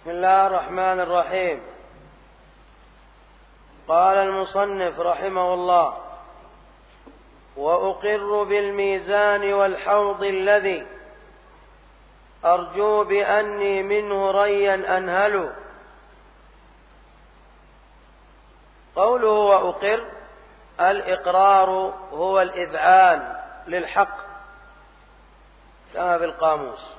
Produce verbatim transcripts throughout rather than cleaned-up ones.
بسم الله الرحمن الرحيم. قال المصنف رحمه الله: وأقر بالميزان والحوض الذي أرجو بأني منه ريا أنهل. قوله وأقر، الإقرار هو الإذعان للحق كما في القاموس،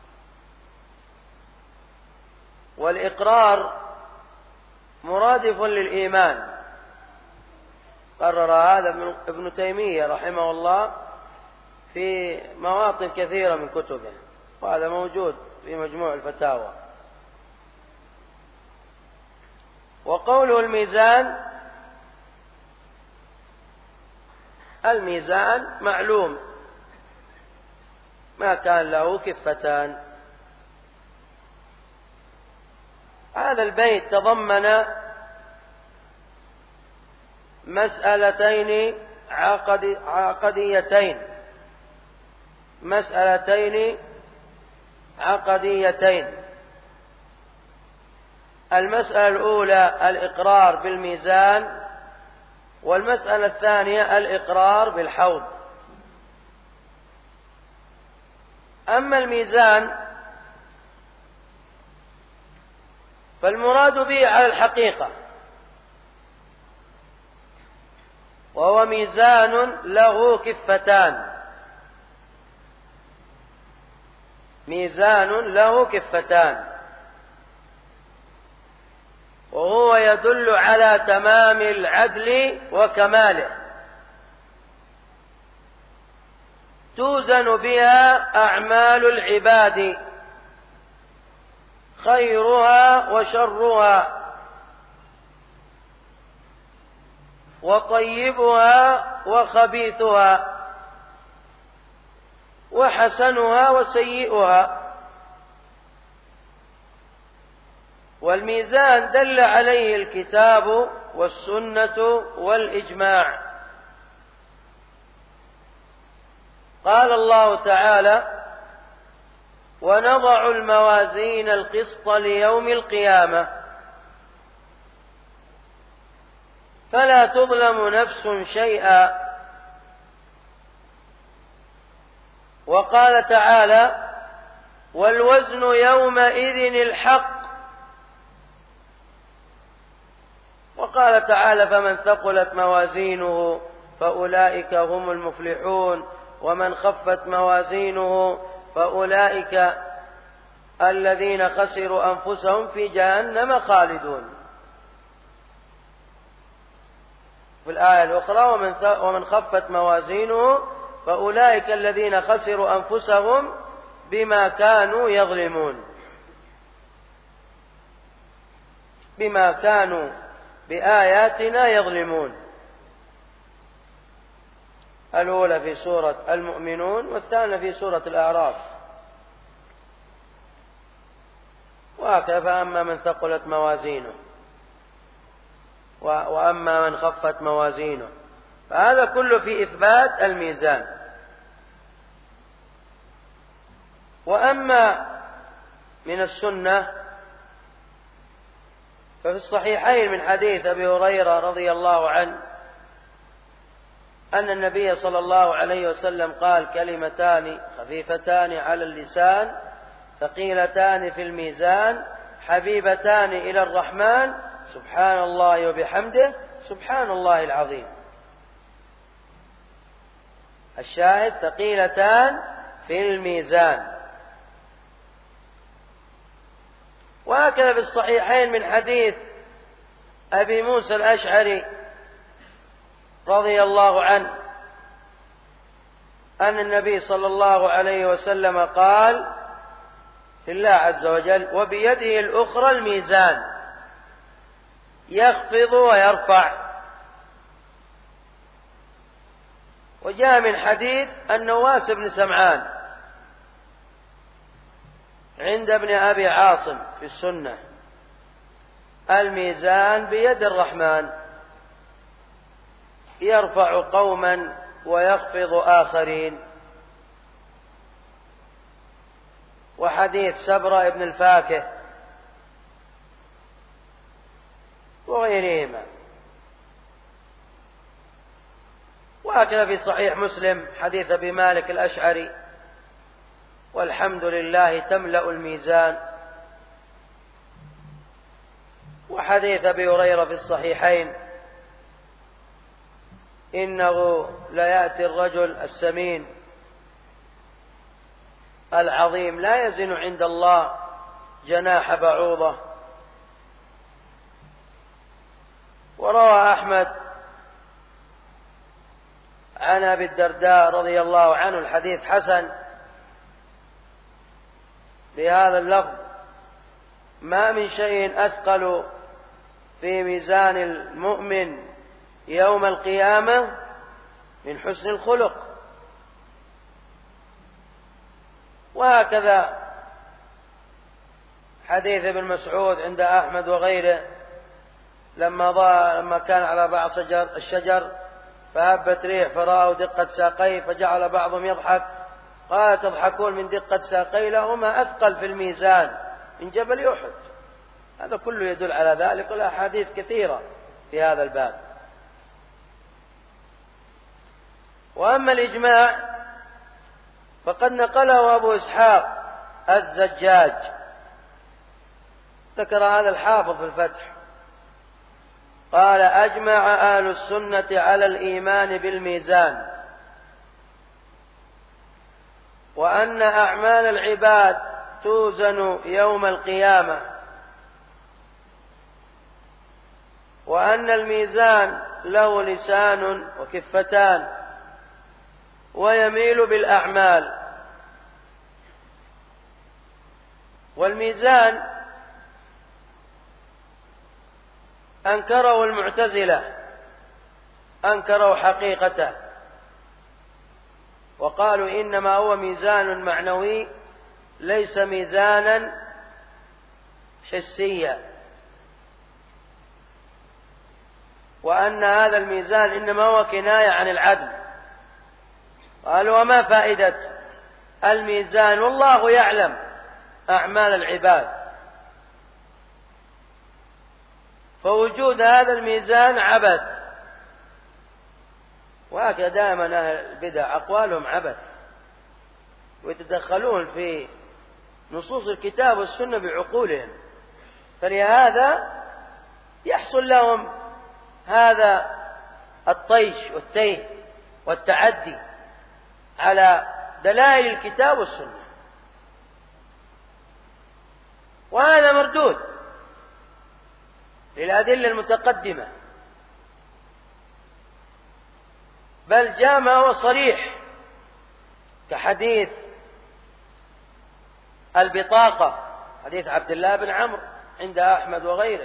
والإقرار مرادف للإيمان. قرر هذا ابن تيمية رحمه الله في مواطن كثيرة من كتبه، وهذا موجود في مجموع الفتاوى. وقوله الميزان، الميزان معلوم ما كان له كفتان. هذا البيت تضمن مسألتين عقد عقديتين مسألتين عقديتين المسألة الأولى الإقرار بالميزان، والمسألة الثانية الإقرار بالحوض. أما الميزان فالمراد به على الحقيقة، وهو ميزان له كفتان ميزان له كفتان وهو يدل على تمام العدل وكماله، توزن بها أعمال العباد خيرها وشرها، وطيبها وخبيثها، وحسنها وسيئها. والميزان دل عليه الكتاب والسنة والإجماع. قال الله تعالى: ونضع الموازين القسط ليوم القيامة فلا تظلم نفس شيئا. وقال تعالى: والوزن يومئذ الحق. وقال تعالى: فمن ثقلت موازينه فأولئك هم المفلحون، ومن خفت موازينه فأولئك الذين خسروا أنفسهم في جهنم خالدون. في الآية الأخرى: ومن خفت موازينه فأولئك الذين خسروا أنفسهم بما كانوا يظلمون بما كانوا بآياتنا يظلمون. الأولى في سورة المؤمنون، والثانية في سورة الأعراف. وهكذا: فأما من ثقلت موازينه وأما من خفت موازينه. فهذا كله في إثبات الميزان. وأما من السنة ففي الصحيحين من حديث أبي هريرة رضي الله عنه أن النبي صلى الله عليه وسلم قال: كلمتان خفيفتان على اللسان ثقيلتان في الميزان حبيبتان إلى الرحمن سبحان الله وبحمده سبحان الله العظيم. الشاهد: ثقيلتان في الميزان. وهكذا في الصحيحين من حديث أبي موسى الأشعري رضي الله عنه أن النبي صلى الله عليه وسلم قال في الله عز وجل: وبيده الأخرى الميزان يخفض ويرفع. وجاء من حديث النواس بن سمعان عند ابن أبي عاصم في السنة: الميزان بيد الرحمن يرفع قوما ويخفض آخرين. وحديث سبرة ابن الفاكه وغيرهما. وهكذا في صحيح مسلم حديث أبي مالك الأشعري: والحمد لله تملأ الميزان. وحديث أبي هريرة في الصحيحين: إنه ليأتي الرجل السمين العظيم لا يزن عند الله جناح بعوضة. وروى أحمد عن أبي الدرداء رضي الله عنه الحديث حسن بهذا اللفظ: ما من شيء أثقل في ميزان المؤمن يوم القيامة من حسن الخلق. وهكذا حديث ابن مسعود عند أحمد وغيره لما ضاء لما كان على بعض شجر الشجر فهبت ريح فرأوا دقة ساقيه فجعل بعضهم يضحك، قال: تضحكون من دقة ساقيه؟ لهما أثقل في الميزان من جبل أحد. هذا كله يدل على ذلك، والأحاديث كثيرة في هذا الباب. وأما الإجماع فقد نقله أبو إسحاق الزجاج، ذكر هذا الحافظ في الفتح، قال: أجمع أهل السنة على الإيمان بالميزان، وأن أعمال العباد توزن يوم القيامة، وأن الميزان له لسان وكفتان ويميل بالأعمال. والميزان أنكره المعتزلة، أنكروا حقيقته وقالوا إنما هو ميزان معنوي ليس ميزانا حسيا، وأن هذا الميزان إنما هو كناية عن العدل. قالوا: وما فائدة الميزان والله يعلم أعمال العباد، فوجود هذا الميزان عبث. وهكذا دائما أهل البدع أقوالهم عبث، ويتدخلون في نصوص الكتاب والسنة بعقولهم، فلهذا يحصل لهم هذا الطيش والتيه والتعدي على دلائل الكتاب والسنة، وهذا مردود للأدلة المتقدمة، بل جاء ما هو صريح كحديث البطاقة، حديث عبد الله بن عمرو عند أحمد وغيره،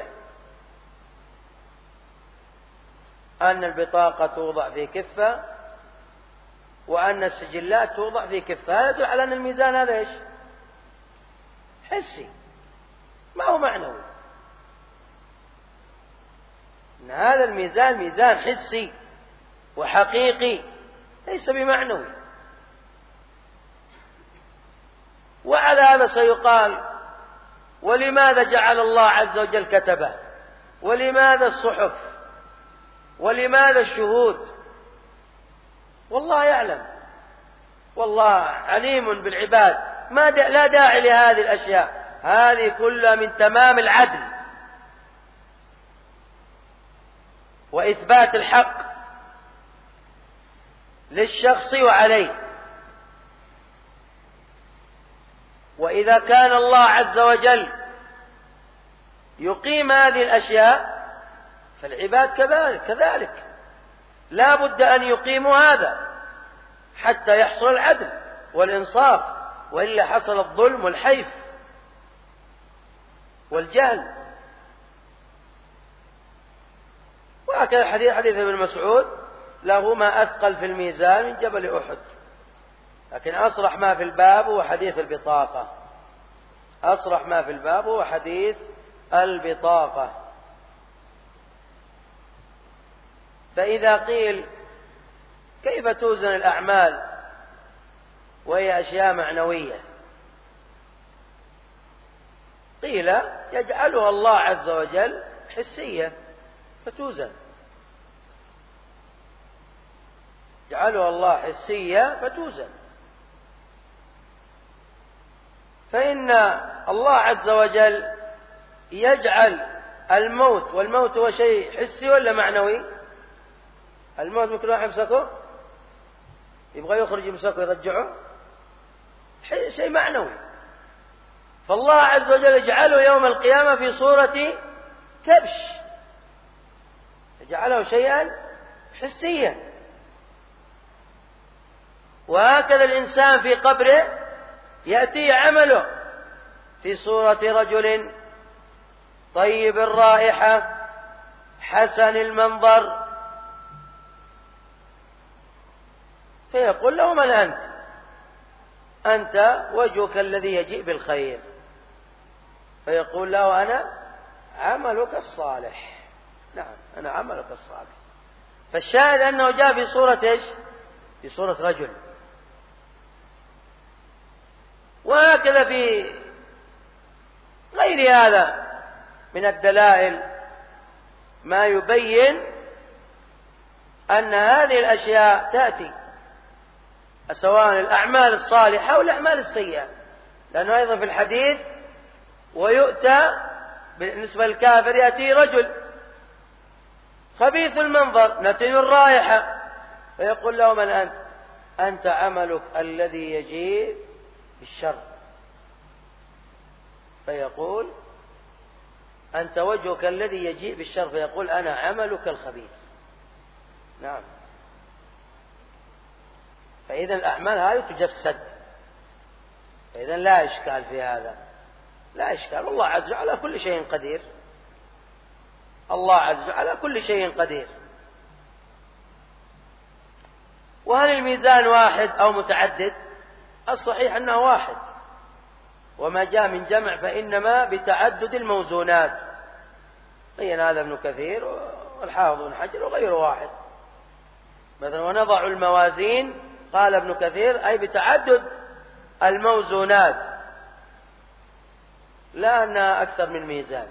أن البطاقة توضع في كفة وأن السجلات توضع في كفة. هذا يدل على أن الميزان هذا إيش؟ حسي، ما هو معنوي. إن هذا الميزان ميزان حسي وحقيقي ليس بمعنوي. وعلى هذا سيقال: ولماذا جعل الله عز وجل كتبه؟ ولماذا الصحف؟ ولماذا الشهود؟ والله يعلم، والله عليم بالعباد، ما دا لا داعي لهذه الأشياء، هذه كلها من تمام العدل وإثبات الحق للشخص وعليه. وإذا كان الله عز وجل يقيم هذه الأشياء فالعباد كذلك كذلك لا بد أن يقيموا هذا حتى يحصل العدل والإنصاف، وإلا حصل الظلم والحيف والجهل. وهكذا حديث حديث ابن مسعود: لهما أثقل في الميزان من جبل أحد. لكن أصرح ما في الباب هو حديث البطاقة، أصرح ما في الباب هو حديث البطاقة. فإذا قيل: كيف توزن الأعمال وهي أشياء معنوية؟ قيل: يجعلها الله عز وجل حسية فتوزن. جعلها الله حسية فتوزن. فإن الله عز وجل يجعل الموت، والموت هو شيء حسي ولا معنوي؟ الموت ممكن واحد يمسكه يبغى يخرج يمسكه يرجعه، شيء معنوي. فالله عز وجل يجعله يوم القيامة في صورة كبش، يجعله شيئا حسيا. وهكذا الإنسان في قبره يأتي عمله في صورة رجل طيب الرائحة حسن المنظر، فيقول له: من أنت؟ أنت وجهك الذي يجيء بالخير. فيقول له: أنا عملك الصالح. نعم، أنا عملك الصالح. فالشاهد أنه جاء في صورة إيش؟ في صورة رجل. وهكذا في غير هذا من الدلائل ما يبين أن هذه الأشياء تأتي، سواء الأعمال الصالحة أو الأعمال السيئة. لأنه أيضا في الحديث: ويؤتى بالنسبة للكافر يأتي رجل خبيث المنظر نتن الرائحة، فيقول له: من أنت؟ أنت عملك الذي يجيء بالشر. فيقول: أنت وجهك الذي يجيء بالشر. فيقول: أنا عملك الخبيث. نعم. فإذا الأعمال هذه تجسد، فإذا لا إشكال في هذا، لا إشكال. والله عز وجل على كل شيء قدير، الله عز وجل على كل شيء قدير. وهل الميزان واحد أو متعدد؟ الصحيح أنه واحد، وما جاء من جمع فإنما بتعدد الموزونات. بين هذا ابن كثير والحافظ بن حجر وغيره واحد. مثلا: ونضع الموازين، قال ابن كثير: أي بتعدد الموزونات، لا أنها أكثر من ميزان.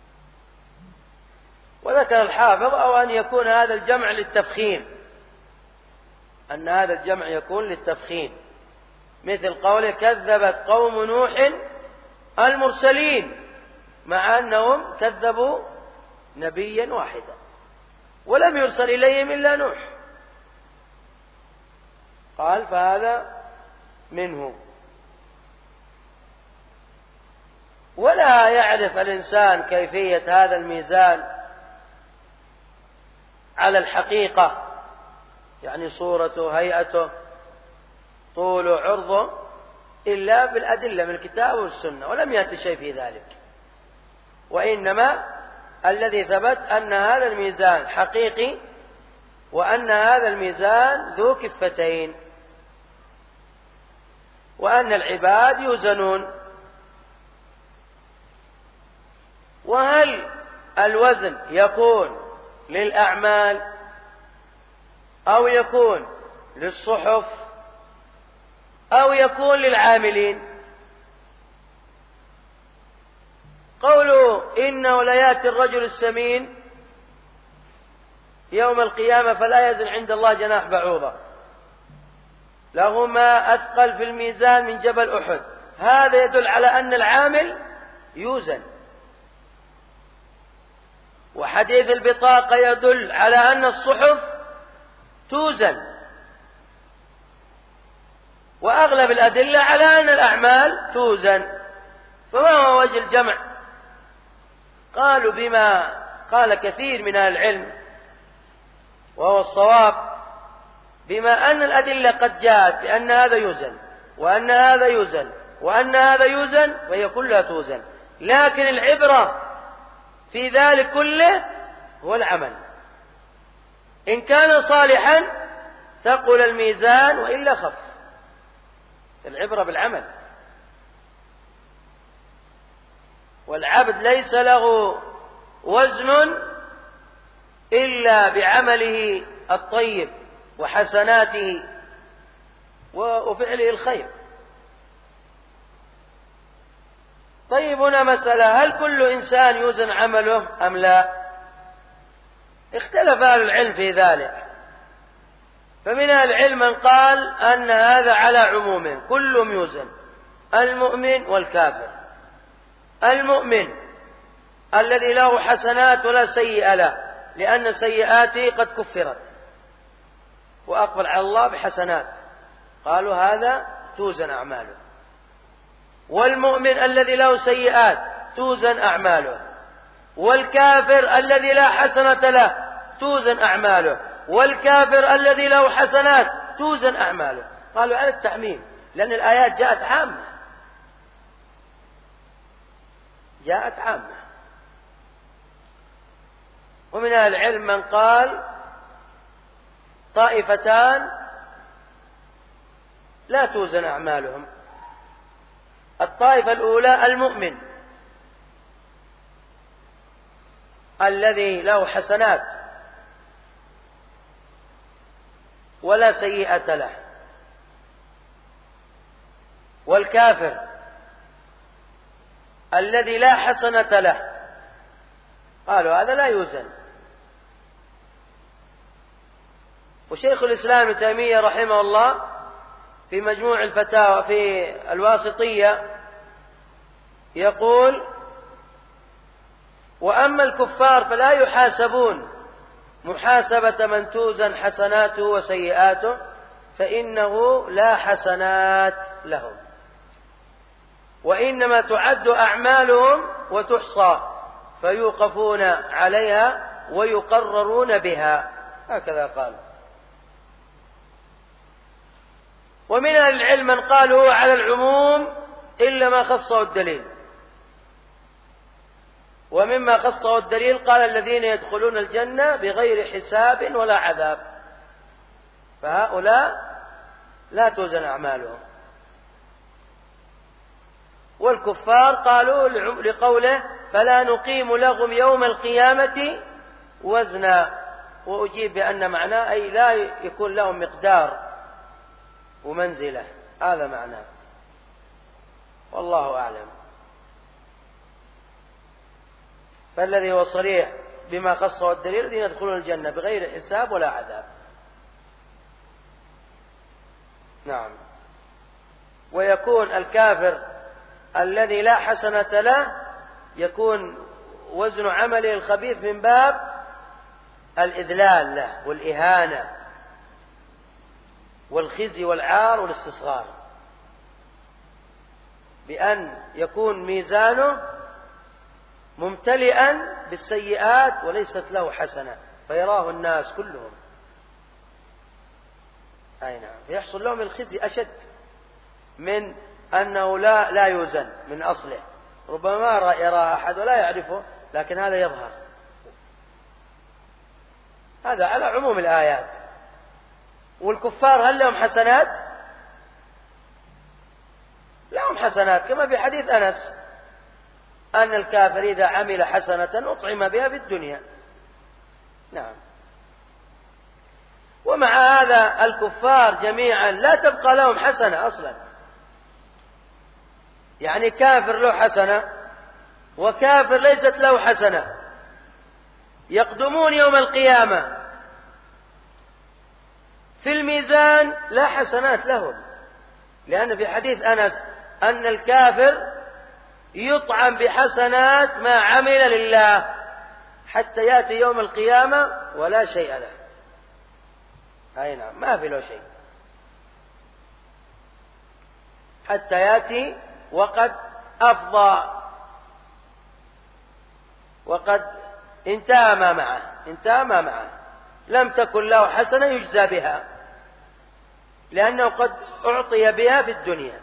وذكر الحافظ: أو أن يكون هذا الجمع للتفخيم، أن هذا الجمع يكون للتفخيم، مثل قوله: كذبت قوم نوح المرسلين، مع أنهم كذبوا نبيا واحدا ولم يرسل إليهم إلا نوح. قال: فهذا منه. ولا يعرف الإنسان كيفية هذا الميزان على الحقيقة، يعني صورته، هيئته، طوله، عرضه، إلا بالأدلة من الكتاب والسنة، ولم يأتي شيء في ذلك. وإنما الذي ثبت أن هذا الميزان حقيقي، وأن هذا الميزان ذو كفتين، وأن العباد يوزنون. وهل الوزن يكون للأعمال أو يكون للصحف أو يكون للعاملين؟ قولوا: إنه ليأتي الرجل السمين يوم القيامة فلا يزن عند الله جناح بعوضة، له ما أثقل في الميزان من جبل أحد. هذا يدل على أن العامل يوزن. وحديث البطاقة يدل على أن الصحف توزن. وأغلب الأدلة على أن الأعمال توزن. فما هو وجه الجمع؟ قالوا بما قال كثير من أهل العلم، وهو الصواب، بما أن الأدلة قد جاءت بأن هذا يوزن وأن هذا يوزن وأن هذا يوزن، فهي كلها توزن. لكن العبرة في ذلك كله هو العمل. إن كان صالحا ثقل الميزان وإلا خف. العبرة بالعمل. والعبد ليس له وزن إلا بعمله الطيب وحسناته وفعله الخير. طيب، هنا مسألة: هل كل إنسان يوزن عمله أم لا؟ اختلف أهل العلم في ذلك، فمن أهل العلم من قال أن هذا على عمومه كلهم يوزن، المؤمن والكافر. المؤمن الذي له حسنات ولا سيئة له، لأن سيئاته قد كفرت وأقبل على الله بحسنات، قالوا هذا توزن أعماله. والمؤمن الذي له سيئات توزن أعماله، والكافر الذي لا حسنة له توزن أعماله، والكافر الذي له حسنات توزن أعماله. قالوا على التعميم، لأن الآيات جاءت عامة، جاءت عامة. ومن أهل العلم من قال طائفتان لا توزن أعمالهم. الطائفة الأولى المؤمن الذي له حسنات ولا سيئة له، والكافر الذي لا حسنة له، قالوا هذا لا يوزن. وشيخ الإسلام ابن تيمية رحمه الله في مجموع الفتاوى في الواسطية يقول: وأما الكفار فلا يحاسبون محاسبة من توزن حسناته وسيئاته، فإنه لا حسنات لهم، وإنما تعد أعمالهم وتحصى فيوقفون عليها ويقررون بها، هكذا قال. ومن أهل العلم من قال هو على العموم إلا ما خصه الدليل، ومما خصه الدليل قال: الذين يدخلون الجنة بغير حساب ولا عذاب، فهؤلاء لا توزن أعمالهم. والكفار قالوا لقوله: فلا نقيم لهم يوم القيامة وزنا، وأجيب بأن معناه أي لا يكون لهم مقدار ومنزلة، هذا معناه، والله أعلم. فالذي هو صريح بما خصه الدليل: الذين يدخلون الجنة بغير حساب ولا عذاب. نعم. ويكون الكافر الذي لا حسنة له يكون وزن عمله الخبيث من باب الإذلال له والإهانة والخزي والعار والاستصغار، بأن يكون ميزانه ممتلئا بالسيئات وليست له حسنة، فيراه الناس كلهم. أي نعم، فيحصل لهم الخزي أشد من أنه لا لا يوزن من أصله، ربما يرى أحد ولا يعرفه، لكن هذا يظهر. هذا على عموم الآيات. والكفار هل لهم حسنات؟ لهم حسنات، كما في حديث أنس أن الكافر إذا عمل حسنة أطعم بها في الدنيا. نعم. ومع هذا الكفار جميعا لا تبقى لهم حسنة أصلا، يعني كافر له حسنة وكافر ليست له حسنة، يقدمون يوم القيامة في الميزان لا حسنات لهم، لأن في حديث أنس أن الكافر يطعم بحسنات ما عمل لله حتى يأتي يوم القيامة ولا شيء له. أي نعم، ما في له شيء حتى يأتي وقد أفضى وقد انتهى ما معه، انتهى ما معه، لم تكن له حسنة يجزى بها، لأنه قد أعطي بها في الدنيا.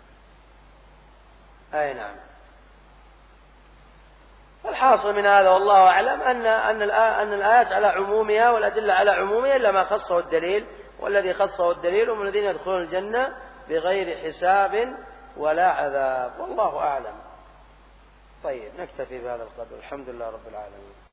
أي نعم. الحاصل من هذا والله أعلم أن أن الآيات على عمومها والأدلة على عمومها إلا ما خصه الدليل، والذي خصه الدليل هم الذين يدخلون الجنة بغير حساب ولا عذاب، والله أعلم. طيب، نكتفي بهذا القدر. الحمد لله رب العالمين.